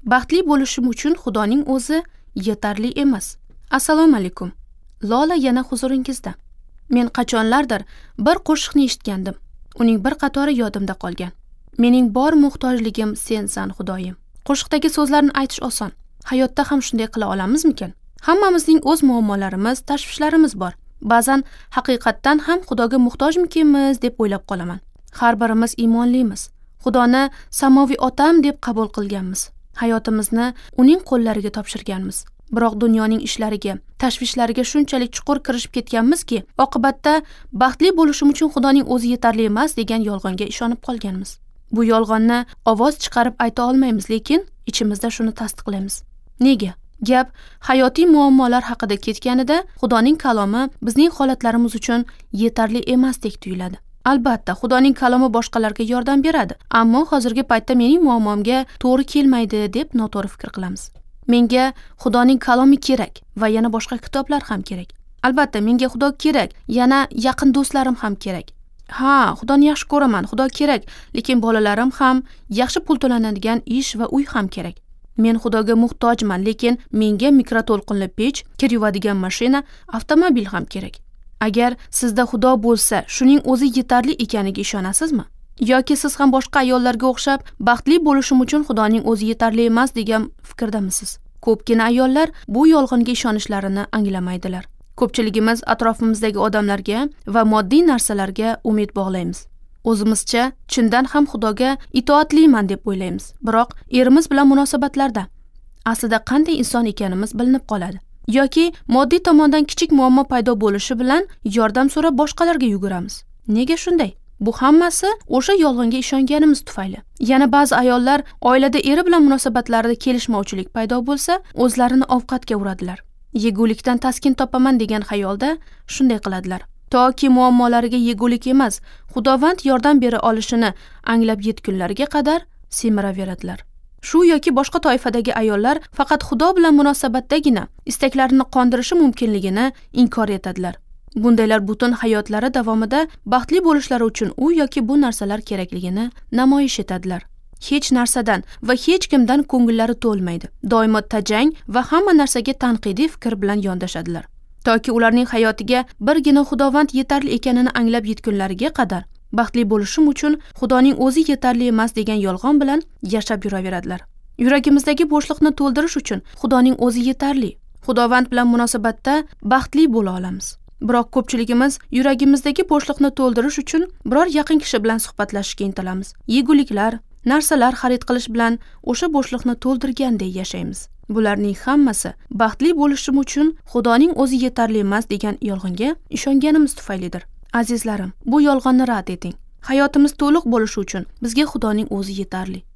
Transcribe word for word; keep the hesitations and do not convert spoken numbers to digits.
Baxtli bo'lishim uchun Xudoning o'zi yetarli emas. Assalomu alaykum. Lola yana huzuringizda. Men qachonlardir bir qo'shiqni eshitgandim. Uning bir qatori yodimda qolgan. Mening bor muhtojligim sensan Xudoyim. Qo'shiqdagi so'zlarni aytish oson. Hayotda ham shunday qila olamizmikan? Hammamizning o'z muammolarimiz, tashvishlarimiz bor. Ba'zan haqiqatdan ham Xudoga muhtojmikinmiz deb o'ylab qolaman. Har birimiz iymonlimiz. Xudoni samoviy otam deb qabul qilganmiz. Hayotimizni uning qo'llariga topshirganmiz. Biroq dunyoning ishlariga, tashvishlariga shunchalik chuqur kirishib ketganmizki, oqibatda baxtli bo'lishim uchun Xudoning o'zi yetarli emas degan yolg'onga ishonib qolganmiz. Bu yolg'onni ovoz chiqarib ayta olmaymiz, lekin ichimizda shuni tasdiqlaymiz. Nega? Gap hayotiy muammolar haqida ketganida Xudoning kalomi bizning holatlarimiz uchun yetarli emasdek tuyuladi. Albatta, Xudoning kalomi boshqalarga yordam beradi, ammo hozirgi paytda mening muammomga to'g'ri kelmaydi deb noto'g'ri fikr qilamiz. Menga Xudoning kalomi kerak va yana boshqa kitoblar ham kerak. Albatta, menga Xudo kerak, yana yaqin do'stlarim ham kerak. Ha, Xudoni yaxshi ko'raman, Xudo kerak, lekin bolalarim ham, yaxshi pul to'lanadigan ish va uy ham kerak. Men Xudoga muhtojman, lekin menga mikroto'lqinli pech, kir yuvadigan mashina, avtomobil ham kerak. Agar sizda Xudo bo'lsa, shuning o'zi yetarli ekaniga ishonasizmi? Yoki siz ham boshqa ayollarga o'xshab, baxtli bo'lishim uchun Xudoning o'zi yetarli emas degan fikrdamisiz? Ko'pgina ayollar bu yolg'onga ishonishlarini anglamaydilar. Ko'pchiligimiz atrofimizdagi odamlarga va moddiy narsalarga umid bog'laymiz. O'zimizcha chindan ham Xudoga itoatliman deb o'ylaymiz. Biroq erimiz bilan munosabatlarda aslida qanday inson ekanimiz bilinib qoladi. Yoki moddiy tomondan kichik muammo paydo bo'lishi bilan yordam so'rab boshqalarga yuguramiz. Nega shunday? Bu hammasi o'sha yolg'onga ishonganimiz tufayli. Yana ba'zi ayollar oilada eri bilan munosabatlarida kelishmovchilik paydo bo'lsa, o'zlarini ovqatga uradilar. Yegulikdan taskin topaman degan xayolda shunday qiladilar. Toki muammolariga yegulik emas, Xudovand yordam bera olishini anglab yetgunlariga qadar semiraveradilar. Shu yoki boshqa toifadagi ayollar faqat Xudo bilan munosabatdagina istaklarini qondirishi mumkinligini inkor etadilar. Bundaylar butun hayotlari davomida baxtli bo'lishlari uchun u yoki bu narsalar kerakligini namoyish etadilar. Hech narsadan va hech kimdan ko'ngillari to'lmaydi. Doimo tajang va hamma narsaga tanqidiy fikr bilan yondashadilar. Toki ularning hayotiga birgina Xudovand yetarli ekanini anglab yetgunlariga qadar baxtli bo'lishim uchun Xudoning o'zi yetarli emas degan yolg'on bilan yashab yuraveradilar. Yuragimizdagi bo'shliqni to'ldirish uchun Xudoning o'zi yetarli. Xudovand bilan munosabatda baxtli bo'la olamiz. Biroq ko'pchiligimiz yuragimizdagi bo'shliqni to'ldirish uchun biror yaqin kishi bilan suhbatlashishga intilamiz. Yeguliklar, narsalar xarid qilish bilan o'sha bo'shliqni to'ldirgandek yashaymiz. Bularning hammasi baxtli bo'lishim uchun Xudoning o'zi yetarli emas degan yolg'onga ishonganimiz tufaylidir. Azizlarim, bu yolg'onni rad eting. Hayotimiz to'liq bo'lishi uchun bizga Xudoning o'zi yetarli.